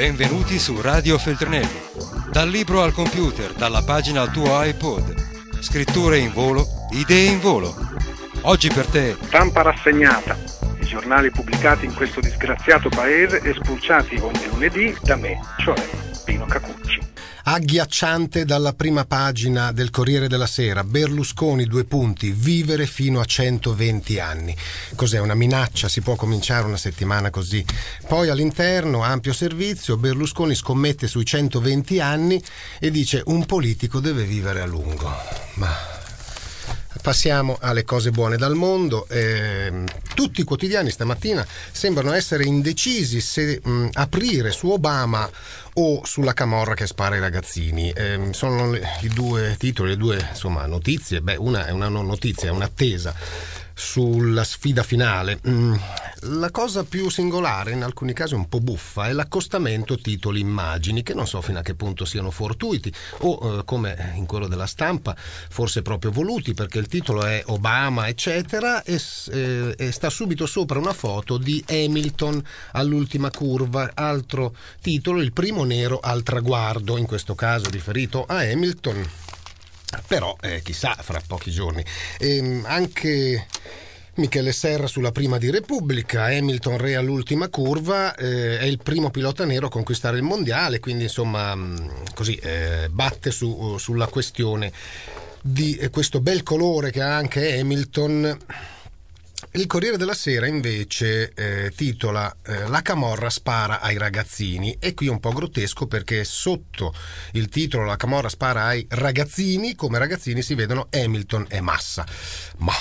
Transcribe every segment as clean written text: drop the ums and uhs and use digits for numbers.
Benvenuti su Radio Feltrinelli. Dal libro al computer, dalla pagina al tuo iPod. Scritture in volo, idee in volo. Oggi per te. Stampa rassegnata. I giornali pubblicati in questo disgraziato paese e spulciati ogni lunedì da me, cioè Pino Cacucci. Agghiacciante dalla prima pagina del Corriere della Sera. Berlusconi, vivere fino a 120 anni. Cos'è, una minaccia? Si può cominciare una settimana così? Poi all'interno, ampio servizio, Berlusconi scommette sui 120 anni e dice un politico deve vivere a lungo. Ma passiamo alle cose buone dal mondo. Tutti i quotidiani stamattina sembrano essere indecisi se aprire su Obama o sulla camorra che spara ai ragazzini. Sono i due titoli, le due notizie. Una è una non notizia, è un'attesa sulla sfida finale. La cosa più singolare, in alcuni casi un po' buffa, è l'accostamento titoli-immagini, che non so fino a che punto siano fortuiti o come in quello della Stampa forse proprio voluti, perché il titolo è Obama eccetera e sta subito sopra una foto di Hamilton all'ultima curva, altro titolo, il primo nero al traguardo, in questo caso riferito a Hamilton. Però chissà, fra pochi giorni. Anche Michele Serra sulla prima di Repubblica, Hamilton re all'ultima curva, è il primo pilota nero a conquistare il mondiale, quindi insomma così batte sulla questione di questo bel colore che ha anche Hamilton. Il Corriere della Sera invece titola La camorra spara ai ragazzini, e qui è un po' grottesco perché sotto il titolo La camorra spara ai ragazzini, come ragazzini si vedono Hamilton e Massa. Ma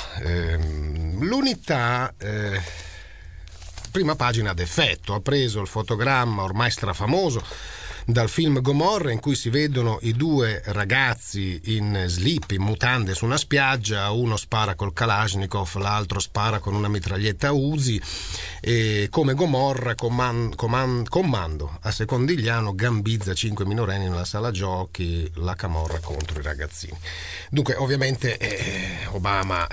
l'Unità, prima pagina d'effetto, ha preso il fotogramma ormai strafamoso dal film Gomorra, in cui si vedono i due ragazzi in slip, in mutande su una spiaggia, uno spara col Kalashnikov, l'altro spara con una mitraglietta Uzi, e come Gomorra comando a Secondigliano gambizza 5 minorenni nella sala giochi, la camorra contro i ragazzini. Dunque ovviamente Obama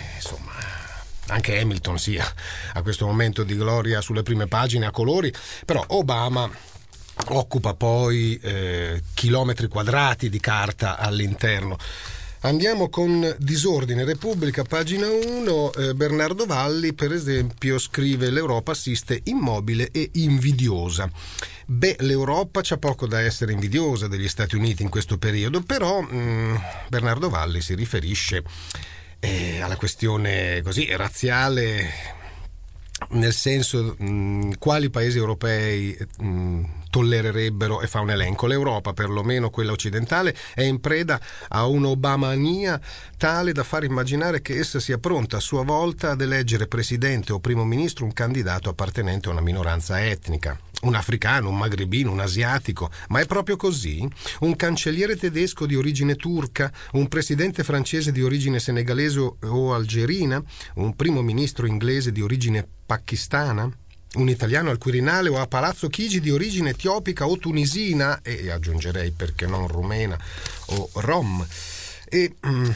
anche Hamilton sia a questo momento di gloria sulle prime pagine a colori, però Obama occupa poi chilometri quadrati di carta all'interno. Andiamo con Disordine, Repubblica, pagina 1. Bernardo Valli, per esempio, scrive: l'Europa assiste immobile e invidiosa. L'Europa c'ha poco da essere invidiosa degli Stati Uniti in questo periodo, però Bernardo Valli si riferisce alla questione così razziale, nel senso quali paesi europei tollererebbero, e fa un elenco. L'Europa, perlomeno quella occidentale, è in preda a un'obamania tale da far immaginare che essa sia pronta a sua volta ad eleggere presidente o primo ministro un candidato appartenente a una minoranza etnica, un africano, un magrebino, un asiatico. Ma è proprio così? Un cancelliere tedesco di origine turca, un presidente francese di origine senegalese o algerina, un primo ministro inglese di origine pakistana, un italiano al Quirinale o a Palazzo Chigi di origine etiopica o tunisina, e aggiungerei perché non rumena o rom. E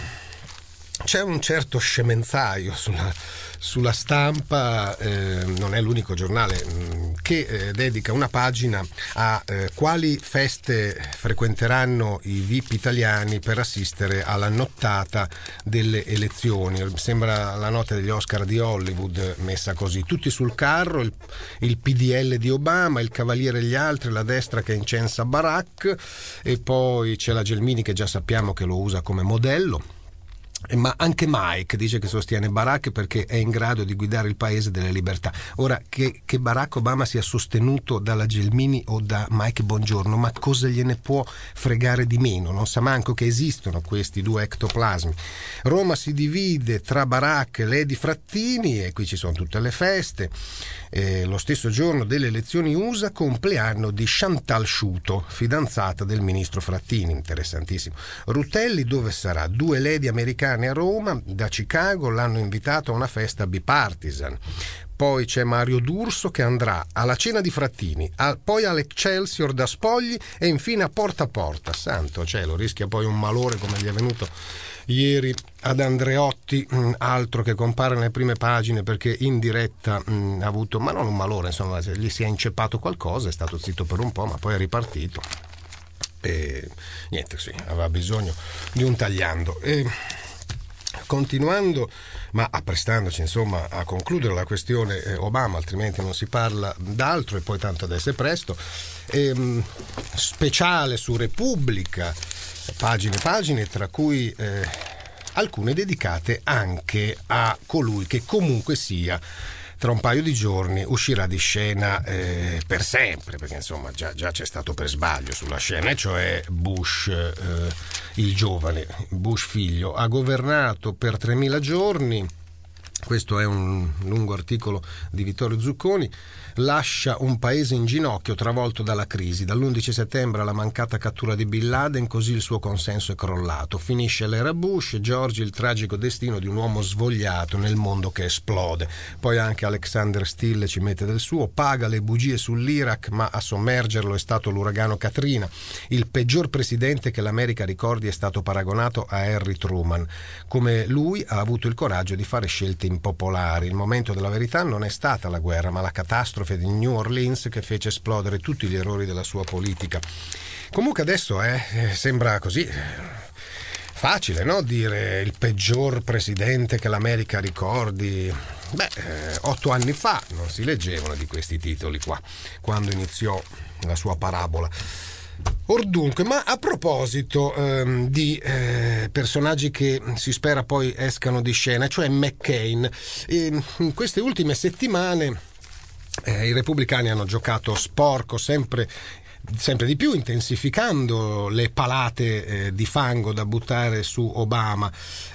c'è un certo scemenzaio sulla Stampa, non è l'unico giornale, che dedica una pagina a quali feste frequenteranno i VIP italiani per assistere alla nottata delle elezioni. Sembra la notte degli Oscar di Hollywood messa così: tutti sul carro, il PDL di Obama, il Cavaliere e gli altri, la destra che incensa Barack, e poi c'è la Gelmini che già sappiamo che lo usa come modello. Ma anche Mike dice che sostiene Barack perché è in grado di guidare il paese delle libertà. Ora, che Barack Obama sia sostenuto dalla Gelmini o da Mike Bongiorno, ma cosa gliene può fregare di meno? Non sa manco che esistono questi due ectoplasmi. Roma si divide tra Barack e Lady Frattini, e qui ci sono tutte le feste. Lo stesso giorno delle elezioni USA, compleanno di Chantal Sciuto, fidanzata del ministro Frattini, interessantissimo. Rutelli dove sarà? Due lady americane a Roma, da Chicago l'hanno invitato a una festa bipartisan. Poi c'è Mario D'Urso che andrà alla cena di Frattini, poi all'Excelsior da Spogli e infine a Porta. Santo cielo, rischia poi un malore come gli è venuto ieri ad Andreotti, altro che compare nelle prime pagine perché in diretta ha avuto, ma non un malore, insomma, gli si è inceppato qualcosa, è stato zitto per un po', ma poi è ripartito e niente, sì, aveva bisogno di un tagliando. E continuando, ma apprestandoci insomma a concludere la questione Obama, altrimenti non si parla d'altro e poi tanto adesso è presto, speciale su Repubblica, pagine tra cui alcune dedicate anche a colui che comunque sia tra un paio di giorni uscirà di scena per sempre, perché insomma già c'è stato per sbaglio sulla scena, e cioè Bush, il giovane Bush figlio. Ha governato per 3.000 giorni. Questo è un lungo articolo di Vittorio Zucconi. Lascia un paese in ginocchio travolto dalla crisi. Dall'11 settembre alla mancata cattura di Bin Laden, così il suo consenso è crollato. Finisce l'era Bush, George il tragico destino di un uomo svogliato nel mondo che esplode. Poi anche Alexander Steele ci mette del suo, paga le bugie sull'Iraq, ma a sommergerlo è stato l'uragano Katrina. Il peggior presidente che l'America ricordi è stato paragonato a Harry Truman. Come lui ha avuto il coraggio di fare scelte impopolari. Il momento della verità non è stata la guerra, ma la catastrofe di New Orleans che fece esplodere tutti gli errori della sua politica. Comunque adesso sembra così facile, no? Dire il peggior presidente che l'America ricordi. 8 anni fa non si leggevano di questi titoli qua, quando iniziò la sua parabola. Ordunque, ma a proposito di personaggi che si spera poi escano di scena, cioè McCain, in queste ultime settimane i repubblicani hanno giocato sporco sempre di più, intensificando le palate di fango da buttare su Obama,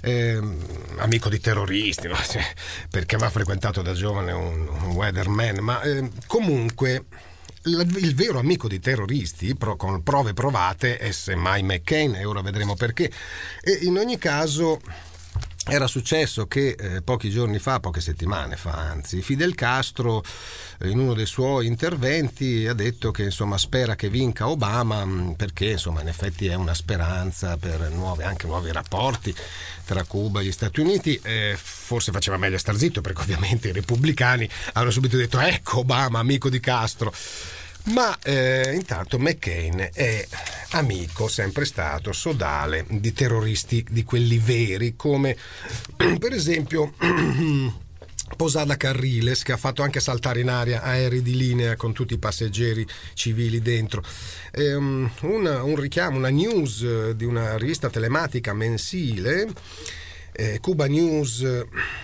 amico di terroristi, no? Perché aveva frequentato da giovane un weatherman, ma comunque il vero amico di terroristi, con prove provate, è semmai McCain, e ora vedremo perché. E in ogni caso era successo che poche settimane fa anzi, Fidel Castro in uno dei suoi interventi ha detto che insomma spera che vinca Obama, perché insomma in effetti è una speranza per nuovi rapporti tra Cuba e gli Stati Uniti. Forse faceva meglio star zitto, perché ovviamente i repubblicani hanno subito detto ecco Obama amico di Castro. Ma intanto McCain è amico, sempre stato, sodale di terroristi, di quelli veri, come per esempio Posada Carriles, che ha fatto anche saltare in aria aerei di linea con tutti i passeggeri civili dentro. Un richiamo, una news di una rivista telematica mensile, Cuba News.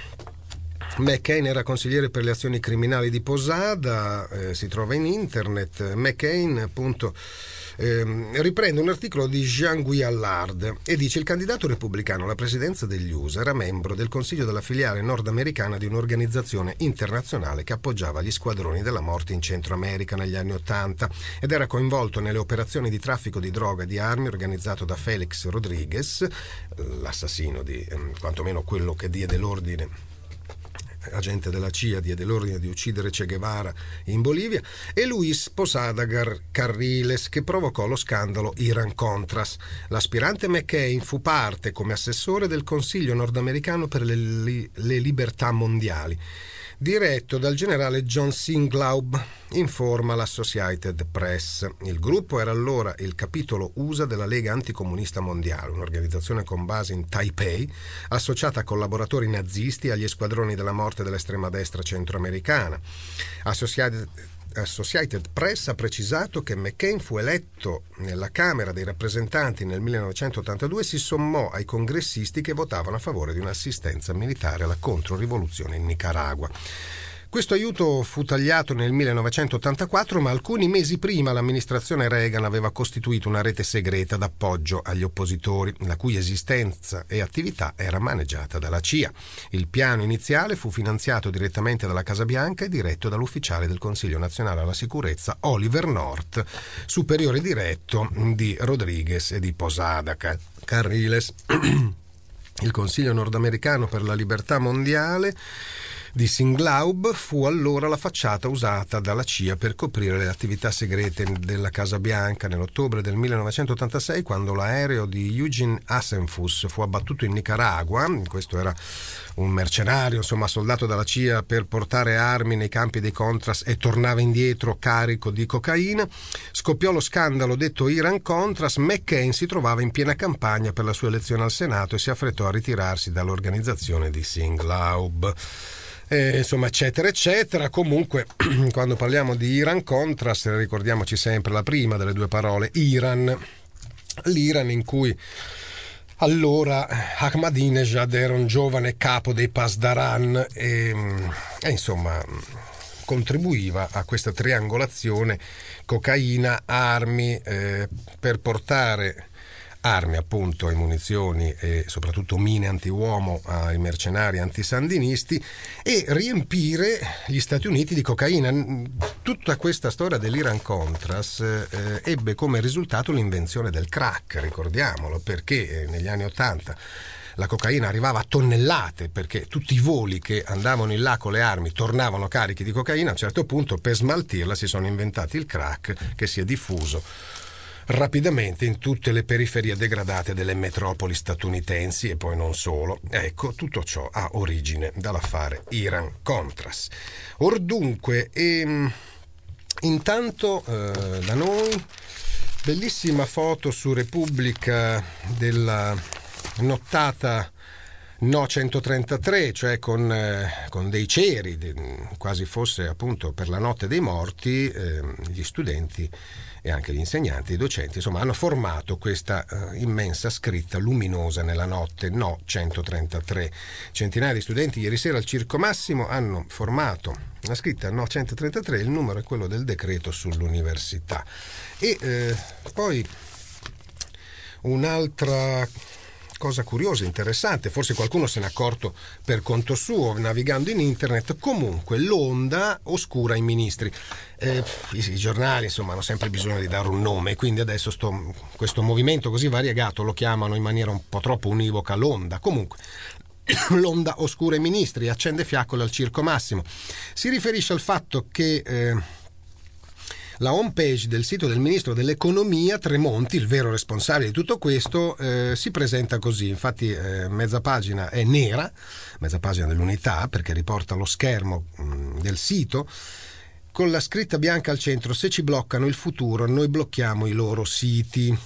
McCain era consigliere per le azioni criminali di Posada, si trova in internet. McCain appunto riprende un articolo di Jean-Guy Allard e dice: il candidato repubblicano alla presidenza degli USA era membro del consiglio della filiale nordamericana di un'organizzazione internazionale che appoggiava gli squadroni della morte in Centro America negli anni '80 ed era coinvolto nelle operazioni di traffico di droga e di armi organizzato da Felix Rodriguez, l'assassino di quantomeno quello che diede l'ordine, agente della CIA, diede l'ordine di uccidere Che Guevara in Bolivia, e Luis Posada Carriles, che provocò lo scandalo Iran-Contras. L'aspirante McCain fu parte come assessore del Consiglio nordamericano per le libertà mondiali, diretto dal generale John Singlaub, informa l'Associated Press. Il gruppo era allora il capitolo USA della Lega Anticomunista Mondiale, un'organizzazione con base in Taipei, associata a collaboratori nazisti e agli squadroni della morte dell'estrema destra centroamericana. Associated Press ha precisato che McCain fu eletto nella Camera dei rappresentanti nel 1982 e si sommò ai congressisti che votavano a favore di un'assistenza militare alla controrivoluzione in Nicaragua. Questo aiuto fu tagliato nel 1984, ma alcuni mesi prima l'amministrazione Reagan aveva costituito una rete segreta d'appoggio agli oppositori, la cui esistenza e attività era maneggiata dalla CIA. Il piano iniziale fu finanziato direttamente dalla Casa Bianca e diretto dall'ufficiale del Consiglio Nazionale alla Sicurezza Oliver North, superiore diretto di Rodriguez e di Posada Carriles. Il Consiglio nordamericano per la libertà mondiale di Singlaub fu allora la facciata usata dalla CIA per coprire le attività segrete della Casa Bianca nell'ottobre del 1986, quando l'aereo di Eugene Hasenfuss fu abbattuto in Nicaragua. Questo era un mercenario, insomma soldato dalla CIA per portare armi nei campi dei Contras, e tornava indietro carico di cocaina. Scoppiò lo scandalo detto Iran-Contras. McCain si trovava in piena campagna per la sua elezione al Senato e si affrettò a ritirarsi dall'organizzazione di Singlaub. Insomma, eccetera eccetera. Comunque, quando parliamo di Iran-Contras, ricordiamoci sempre la prima delle due parole, Iran, l'Iran in cui allora Ahmadinejad era un giovane capo dei Pasdaran e insomma contribuiva a questa triangolazione cocaina, armi, per portare armi appunto e munizioni e soprattutto mine antiuomo ai mercenari antisandinisti e riempire gli Stati Uniti di cocaina. Tutta questa storia dell'Iran-Contras ebbe come risultato l'invenzione del crack, ricordiamolo, perché negli anni '80 la cocaina arrivava a tonnellate, perché tutti i voli che andavano in là con le armi tornavano carichi di cocaina. A un certo punto, per smaltirla, si sono inventati il crack, che si è diffuso rapidamente in tutte le periferie degradate delle metropoli statunitensi e poi non solo. Ecco, tutto ciò ha origine dall'affare Iran-Contras. Or dunque, intanto da noi, bellissima foto su Repubblica della nottata No 133, cioè con dei ceri, quasi fosse appunto per la notte dei morti. Gli studenti e anche gli insegnanti, i docenti, insomma, hanno formato questa immensa scritta luminosa nella notte No 133. Centinaia di studenti ieri sera al Circo Massimo hanno formato la scritta No 133, il numero è quello del decreto sull'università. E poi un'altra cosa curiosa, interessante, forse qualcuno se n'è accorto per conto suo navigando in internet. Comunque l'onda oscura i ministri. I giornali insomma hanno sempre bisogno di dare un nome, quindi adesso questo movimento così variegato lo chiamano in maniera un po' troppo univoca l'onda. Comunque l'onda oscura i ministri, accende fiaccole al Circo Massimo. Si riferisce al fatto che la home page del sito del ministro dell'economia Tremonti, il vero responsabile di tutto questo, si presenta così. Infatti mezza pagina è nera, mezza pagina dell'Unità, perché riporta lo schermo del sito con la scritta bianca al centro: se ci bloccano il futuro, noi blocchiamo i loro siti.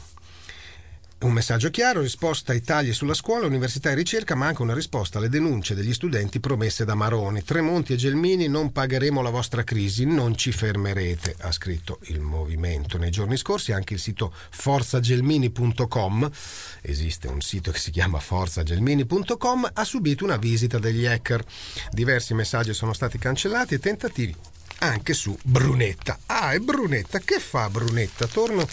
Un messaggio chiaro, risposta ai tagli sulla scuola, università e ricerca, ma anche una risposta alle denunce degli studenti promesse da Maroni. Tremonti e Gelmini: non pagheremo la vostra crisi, non ci fermerete, ha scritto il movimento. Nei giorni scorsi anche il sito forzagelmini.com, esiste un sito che si chiama forzagelmini.com, ha subito una visita degli hacker. Diversi messaggi sono stati cancellati e tentativi anche su Brunetta. E Brunetta, che fa Brunetta? Torno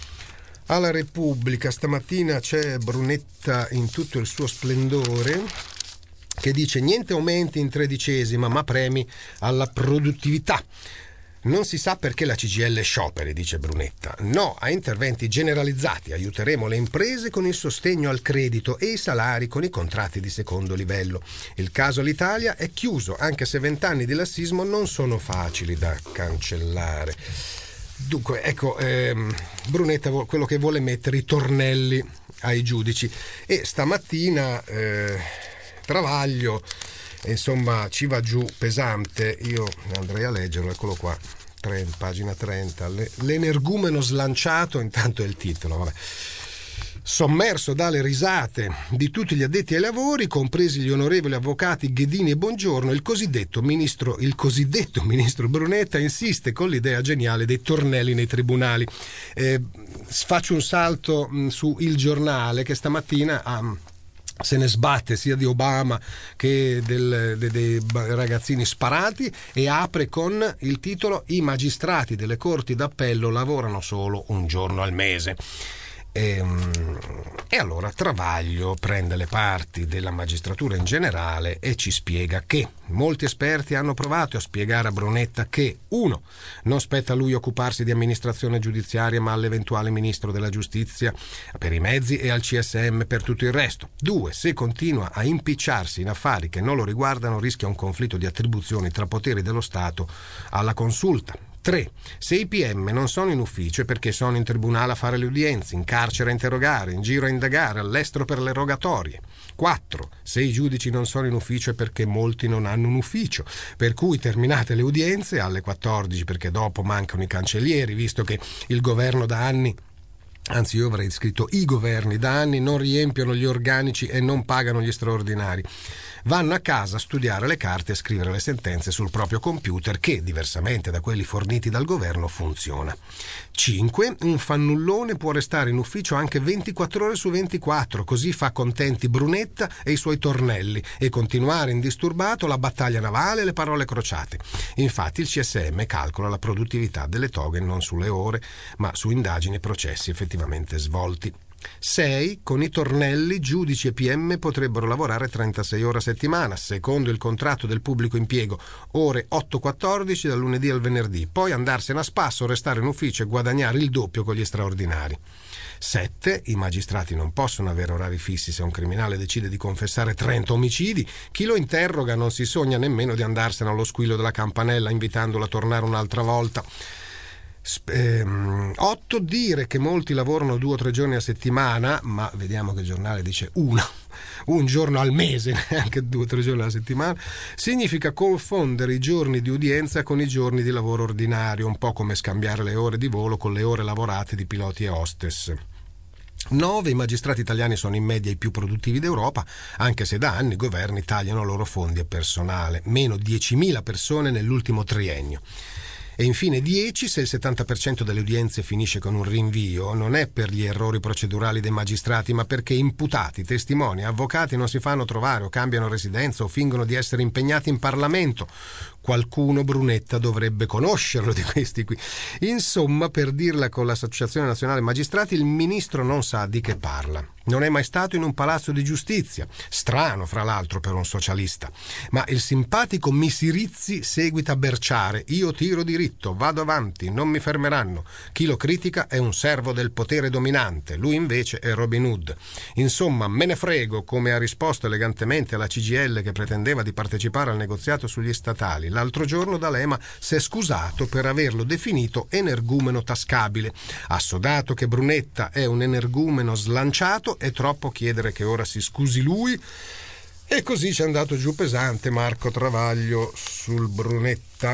alla Repubblica, stamattina c'è Brunetta in tutto il suo splendore, che dice: niente aumenti in 13ª, ma premi alla produttività. Non si sa perché la CGIL scioperi, dice Brunetta. No a interventi generalizzati, aiuteremo le imprese con il sostegno al credito e i salari con i contratti di secondo livello. Il caso Alitalia è chiuso, anche se 20 anni di lassismo non sono facili da cancellare. Dunque, ecco, Brunetta quello che vuole mettere i tornelli ai giudici. E stamattina Travaglio, insomma, ci va giù pesante. Io andrei a leggerlo, eccolo qua, pagina 30. L'energumeno slanciato, intanto è il titolo, vabbè. Sommerso dalle risate di tutti gli addetti ai lavori, compresi gli onorevoli avvocati Ghedini e Bongiorno, il cosiddetto ministro Brunetta insiste con l'idea geniale dei tornelli nei tribunali. Faccio un salto su Il Giornale, che stamattina se ne sbatte sia di Obama che dei ragazzini sparati, e apre con il titolo: i magistrati delle corti d'appello lavorano solo un giorno al mese. E allora Travaglio prende le parti della magistratura in generale e ci spiega che molti esperti hanno provato a spiegare a Brunetta che 1. Non spetta a lui occuparsi di amministrazione giudiziaria ma all'eventuale ministro della giustizia per i mezzi e al CSM per tutto il resto. 2. Se continua a impicciarsi in affari che non lo riguardano rischia un conflitto di attribuzioni tra poteri dello Stato alla consulta. 3. Se i PM non sono in ufficio è perché sono in tribunale a fare le udienze, in carcere a interrogare, in giro a indagare, all'estero per le rogatorie. 4. Se i giudici non sono in ufficio è perché molti non hanno un ufficio, per cui terminate le udienze alle 14 perché dopo mancano i cancellieri, visto che il governo da anni, anzi io avrei scritto i governi da anni, non riempiono gli organici e non pagano gli straordinari. Vanno a casa a studiare le carte e a scrivere le sentenze sul proprio computer che, diversamente da quelli forniti dal governo, funziona. 5. Un fannullone può restare in ufficio anche 24 ore su 24, così fa contenti Brunetta e i suoi tornelli e continuare indisturbato la battaglia navale e le parole crociate. Infatti il CSM calcola la produttività delle toghe non sulle ore, ma su indagini e processi effettivamente svolti. 6. Con i tornelli giudici e PM potrebbero lavorare 36 ore a settimana, secondo il contratto del pubblico impiego, ore 8-14 dal lunedì al venerdì, poi andarsene a spasso, restare in ufficio e guadagnare il doppio con gli straordinari. 7. I magistrati non possono avere orari fissi. Se un criminale decide di confessare 30 omicidi, chi lo interroga non si sogna nemmeno di andarsene allo squillo della campanella invitandolo a tornare un'altra volta. 8. Dire che molti lavorano 2 o 3 giorni a settimana, ma vediamo che il giornale dice un giorno al mese, neanche 2 o 3 giorni alla settimana, significa confondere i giorni di udienza con i giorni di lavoro ordinario, un po' come scambiare le ore di volo con le ore lavorate di piloti e hostess. 9. I magistrati italiani sono in media i più produttivi d'Europa, anche se da anni i governi tagliano loro fondi e personale, meno 10.000 persone nell'ultimo triennio. E infine 10. Se il 70% delle udienze finisce con un rinvio, non è per gli errori procedurali dei magistrati, ma perché imputati, testimoni, avvocati non si fanno trovare o cambiano residenza o fingono di essere impegnati in Parlamento. Qualcuno, Brunetta, dovrebbe conoscerlo di questi qui. Insomma, per dirla con l'Associazione Nazionale Magistrati, il ministro non sa di che parla. Non è mai stato in un palazzo di giustizia, strano fra l'altro per un socialista, ma il simpatico Misirizzi seguita a berciare: io tiro diritto, vado avanti, non mi fermeranno. Chi lo critica è un servo del potere dominante, lui invece è Robin Hood. Insomma, me ne frego, come ha risposto elegantemente alla CGIL che pretendeva di partecipare al negoziato sugli statali. L'altro giorno D'Alema si è scusato per averlo definito energumeno tascabile. Assodato che Brunetta è un energumeno slanciato, è troppo chiedere che ora si scusi lui. E così ci è andato giù pesante Marco Travaglio sul Brunetta.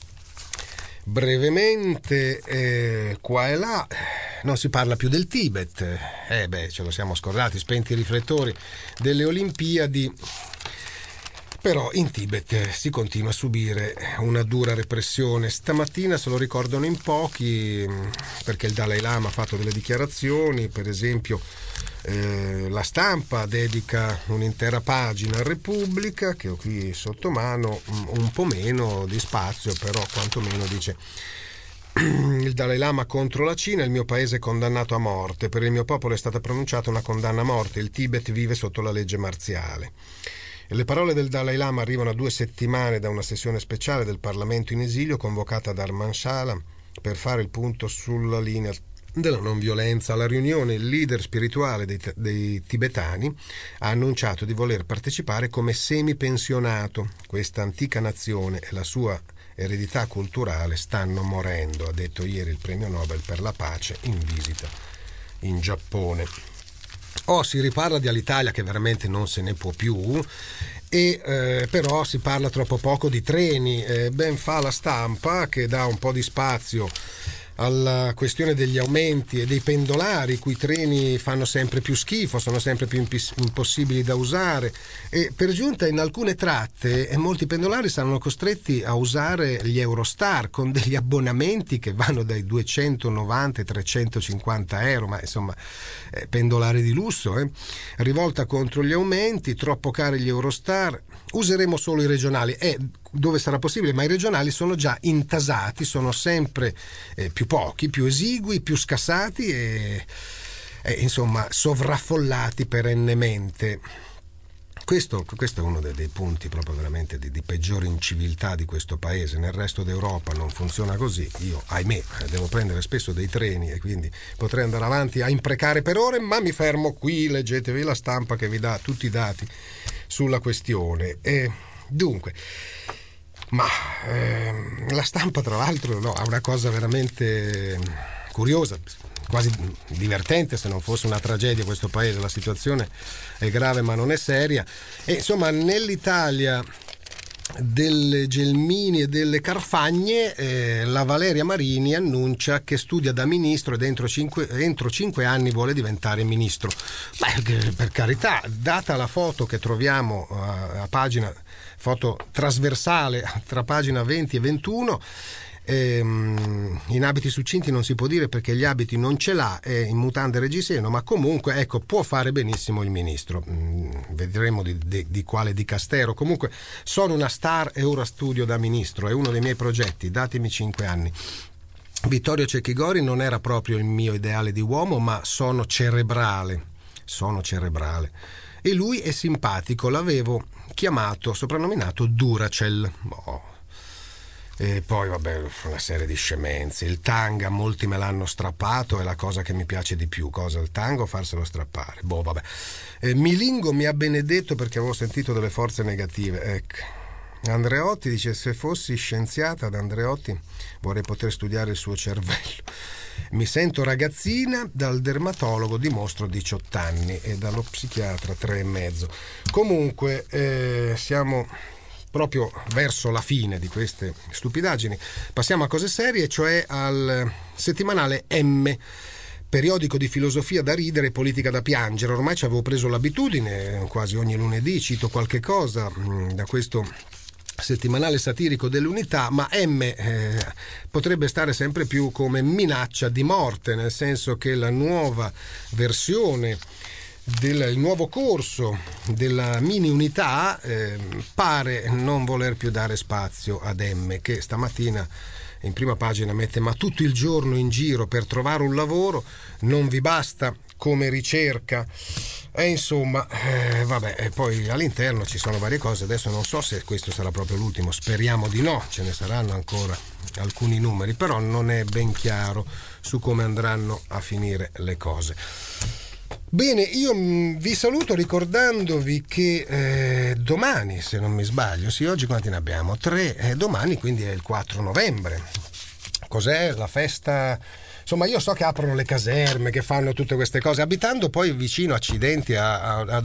Brevemente, qua e là, non si parla più del Tibet. Ce lo siamo scordati, spenti i riflettori delle Olimpiadi. Però in Tibet si continua a subire una dura repressione. Stamattina se lo ricordano in pochi, perché il Dalai Lama ha fatto delle dichiarazioni. Per esempio la Stampa dedica un'intera pagina a Repubblica, che ho qui sotto mano, un po' meno di spazio, però quantomeno dice: il Dalai Lama contro la Cina, il mio paese è condannato a morte, per il mio popolo è stata pronunciata una condanna a morte, il Tibet vive sotto la legge marziale. Le parole del Dalai Lama arrivano a 2 settimane da una sessione speciale del Parlamento in esilio convocata da Dharamshala per fare il punto sulla linea della non violenza. Alla riunione il leader spirituale dei tibetani ha annunciato di voler partecipare come semipensionato. Questa antica nazione e la sua eredità culturale stanno morendo, ha detto ieri il premio Nobel per la pace in visita in Giappone. Si riparla di Alitalia, che veramente non se ne può più, però si parla troppo poco di treni. Ben fa la Stampa, che dà un po' di spazio alla questione degli aumenti e dei pendolari, i cui treni fanno sempre più schifo, sono sempre più impossibili da usare, e per giunta in alcune tratte molti pendolari saranno costretti a usare gli Eurostar con degli abbonamenti che vanno dai 290 ai 350 euro, ma insomma pendolari di lusso. Rivolta contro gli aumenti, troppo cari gli Eurostar, useremo solo i regionali, dove sarà possibile, ma i regionali sono già intasati, sono sempre più pochi, più esigui, più scassati, e insomma sovraffollati perennemente. Questo è uno dei punti proprio veramente di peggiore inciviltà di questo paese. Nel resto d'Europa non funziona così. Io, ahimè, devo prendere spesso dei treni e quindi potrei andare avanti a imprecare per ore, ma mi fermo qui. Leggetevi la stampa che vi dà tutti i dati sulla questione. Dunque, la stampa tra l'altro ha una cosa veramente curiosa, quasi divertente, se non fosse una tragedia questo paese. La situazione è grave ma non è seria, e insomma nell'Italia delle Gelmini e delle Carfagne la Valeria Marini annuncia che studia da ministro ed entro 5 anni vuole diventare ministro. Beh, per carità, data la foto che troviamo a pagina, foto trasversale tra pagina 20 e 21, in abiti succinti non si può dire perché gli abiti non ce l'ha, è in mutande reggiseno, ma comunque ecco, può fare benissimo il ministro. Vedremo di quale dicastero. Comunque sono una star e ora studio da ministro, è uno dei miei progetti, datemi 5 anni. Vittorio Cecchigori non era proprio il mio ideale di uomo, ma sono cerebrale, e lui è simpatico, l'avevo chiamato, soprannominato Duracell. E poi vabbè, una serie di scemenze. Il tanga, molti me l'hanno strappato, è la cosa che mi piace di più. Cosa, il tango o farselo strappare? Vabbè. Milingo mi ha benedetto perché avevo sentito delle forze negative, ecco. Andreotti dice: se fossi scienziata ad Andreotti vorrei poter studiare il suo cervello. Mi sento ragazzina, dal dermatologo dimostro 18 anni e dallo psichiatra 3,5. Comunque siamo proprio verso la fine di queste stupidaggini. Passiamo a cose serie, cioè al settimanale M, periodico di filosofia da ridere e politica da piangere. Ormai ci avevo preso l'abitudine, quasi ogni lunedì cito qualche cosa da questo settimanale satirico dell'Unità, ma M potrebbe stare sempre più come minaccia di morte, nel senso che la nuova versione il nuovo corso della mini unità pare non voler più dare spazio ad M, che stamattina in prima pagina mette: ma tutto il giorno in giro per trovare un lavoro non vi basta come ricerca? E insomma vabbè, e poi all'interno ci sono varie cose. Adesso non so se questo sarà proprio l'ultimo, speriamo di no, ce ne saranno ancora alcuni numeri, però non è ben chiaro su come andranno a finire le cose. Bene, io vi saluto ricordandovi che domani, se non mi sbaglio, sì, oggi quanti ne abbiamo? 3, domani quindi è il 4 novembre. Cos'è la festa? Insomma, io so che aprono le caserme, che fanno tutte queste cose, abitando poi vicino, accidenti, ad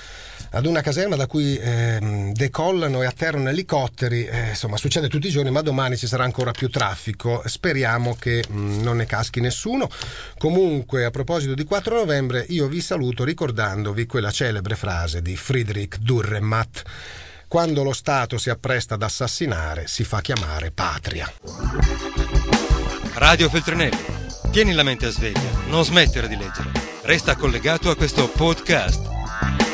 una caserma da cui decollano e atterrano elicotteri. Insomma, succede tutti i giorni, ma domani ci sarà ancora più traffico. Speriamo che non ne caschi nessuno. Comunque, a proposito di 4 novembre, io vi saluto ricordandovi quella celebre frase di Friedrich Dürrenmatt: quando lo Stato si appresta ad assassinare, si fa chiamare patria. Radio Feltrinelli. Tieni la mente a sveglia, non smettere di leggere. Resta collegato a questo podcast.